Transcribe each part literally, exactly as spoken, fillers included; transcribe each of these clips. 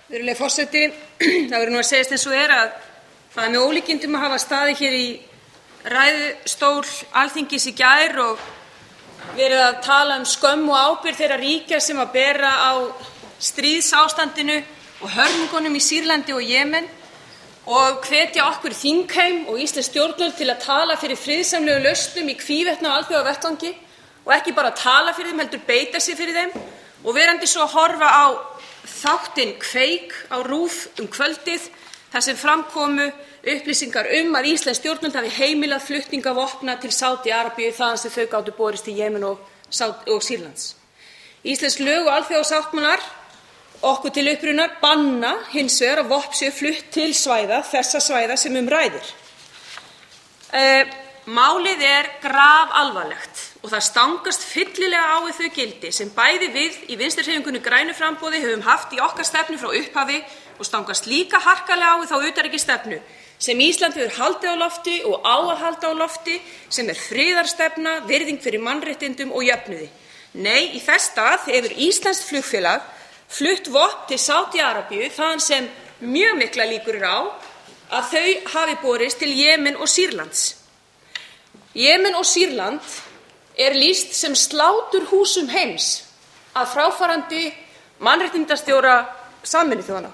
Virðulegi forseti, það verður nú að segjast eins og er að það er með ólíkindum að hafa staðið hér í ræðustól Alþingis í gær og verið að tala um skömm og ábyrgð þeirra ríkja sem að bera á stríðsástandinu og hörmungunum í Sýrlandi og Jemen og hvetja okkur þingheim og íslensk stjórnvöld til að tala fyrir friðsamlegum lausnum í hvívetna á alþjóðavettvangi og ekki bara tala fyrir þeim heldur beita sig fyrir þeim og verandi svo að horfa á þáttinn Kveik á RÚV um kvöldið þar sem fram komu upplýsingar um að íslensk stjórnvöld hafi heimilað flutninga vopna til Sádi-Arabíu þaðan sem þau gátu borist til Jemen og, og Sýrlands. Íslensk lög og alþjóðasáttmálar okkur til upprunar banna hins vegar að vopn séu flutt til svæða, þessa svæða sem um ræðir. E, málið er grafalvarlegt og það stangast fyllilega á við þau gildi sem bæði við í Vinstrihreyfingunni grænu framboði höfum haft í okkar stefnu frá upphafi og stangast líka harkalega á við þá utanríkisstefnu sem Ísland hefur haldið á lofti og á að halda á lofti sem er friðarstefna, virðing fyrir mannréttindum og jöfnuði. Nei, í þess stað hefur íslenskt flugfélag flutt vopn til Sádi-Arabíu þaðan sem mjög mikla líkur eru á að þau hafi borist til Jemen og Sýrlands. Jemen og Sýrland er lýst sem sláturhúsum heims að fráfarandi mannréttindastjóra Sameinuðu þjóðanna.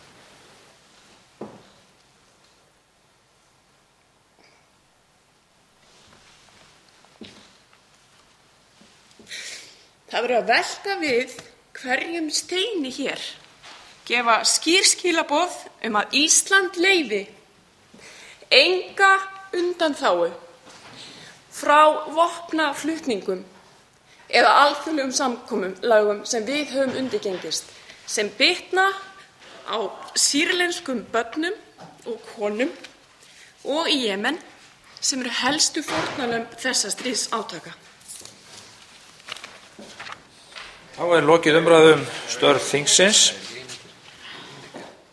Það verður að velta við hverjum steini hér, gefa skýr skilaboð um að Ísland leyfi enga undanþágu frá vopnaflutningum eða alþjóðlegum samkomulagum sem við höfum undirgengist, sem bitna á sýrlenskum börnum og konum og í Jemen sem eru helstu fórnarlömb þessa stríðsátaka. Þá er lokið umræðu um störf þingsins.